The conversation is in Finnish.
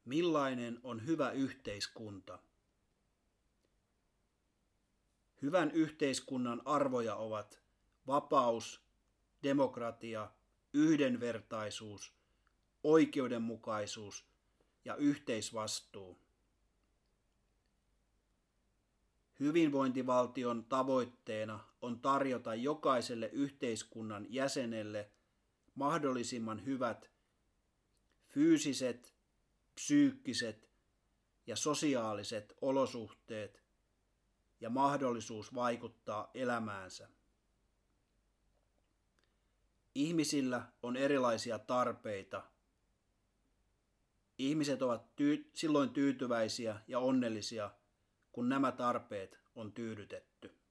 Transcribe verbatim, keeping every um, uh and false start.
Millainen on hyvä yhteiskunta? Hyvän yhteiskunnan arvoja ovat vapaus, demokratia, yhdenvertaisuus, oikeudenmukaisuus ja yhteisvastuu. Hyvinvointivaltion tavoitteena on tarjota jokaiselle yhteiskunnan jäsenelle mahdollisimman hyvät fyysiset, psyykkiset ja sosiaaliset olosuhteet ja mahdollisuus vaikuttaa elämäänsä. Ihmisillä on erilaisia tarpeita. Ihmiset ovat tyy- silloin tyytyväisiä ja onnellisia, kun nämä tarpeet on tyydytetty.